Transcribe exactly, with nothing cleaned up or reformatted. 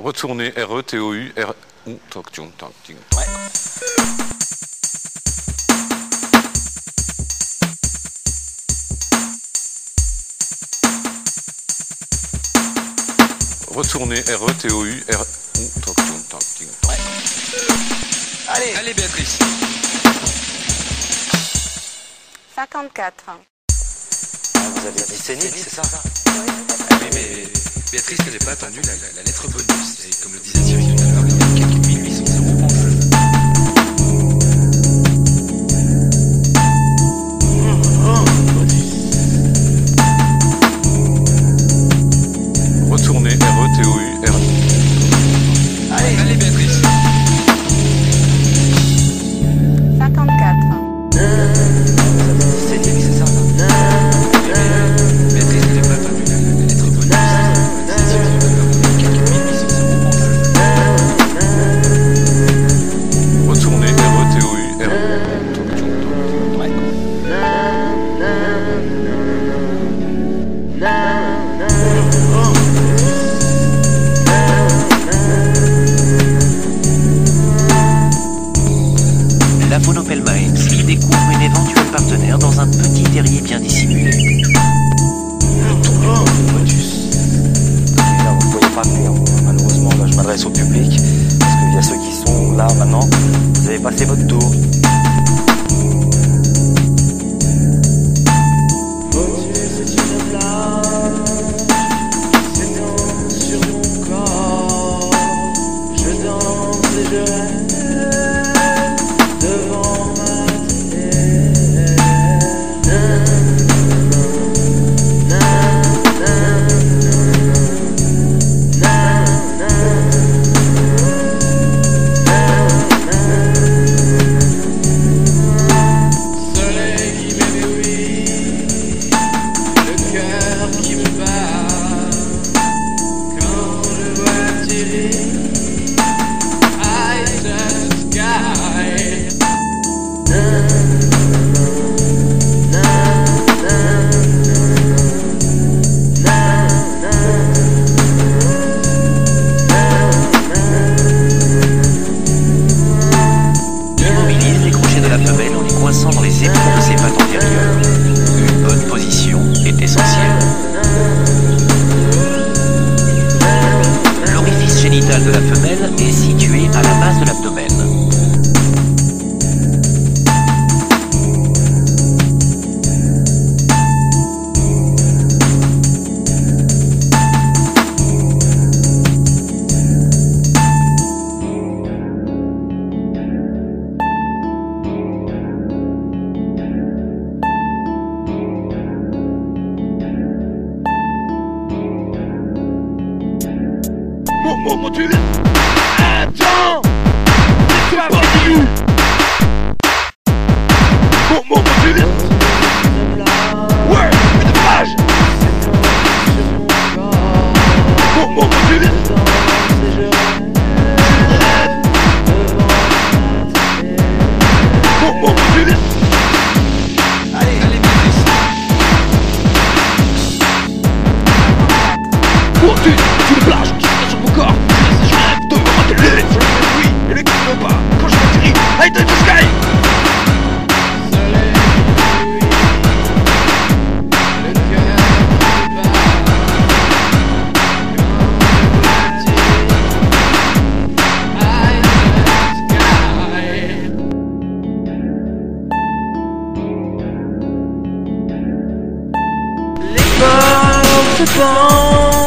Retourner, R E T O U, R... Ouh, toc, toc, toc, toc. Ouais. Retourner, R E T O U, R... Ouh, toc, toc, toc, toc. Ouais. Allez, allez Béatrice. cinquante-quatre. Ah, vous avez dit scénique, c'est ça? Oui. Oui, mais Béatrice n'avait pas attendu la, la, la lettre bonus. Et comme le disait Thierry tout à l'heure, il y a quelques mille huit cents euros en jeu. Retourner, R E T O U, R... Allez, Allez Béatrice. cinquante-quatre. vous avez dit scénique, c'est ça? Oui, mais Béatrice n'avait pas attendu la, la, la lettre bonus. Et comme le disait Thierry tout à l'heure, il y a quelques mille huit cents euros en jeu. Retourner, R E T O U, R... Toc, toc, toc. Ouais. La Phonopel Mines y découvre une éventuelle partenaire dans un petit terrier bien dissimulé. Là, vous ne pouvez pas venir, malheureusement. Là, je m'adresse au public, parce qu'il y a ceux qui sont là maintenant. Vous avez passé votre tour. C'est une plage qui s'étend sur mon corps. Je danse et je rêve devant ma télé. Na, na, na, na, na. Soleil qui m'éblouit, le cœur qui me bat quand je vois Thierry. I just sky. Na, na, na, na, Immobilise les crochets de la femelle en les coinçant dans les éperons de ses pattes antérieures. Une bonne position est essentielle. L'orifice génital de la femelle est situé à la base de l'abdomen. Mon, mon, mon Dieu! Attends! C'est pas possible! Mon, mon, mon Dieu! Ouais! Une plage! Mon, mon, mon Dieu! Mon, mon, mon Dieu! Allez, Allez Béatrice. Oh Dieu! C'est une plage! Qui se sur mon corps! Je rêve devant ma télé! Je me oui! Et le qui ne veut pas! Quand je vois Thierry! I touch the sky! Les corps se pendent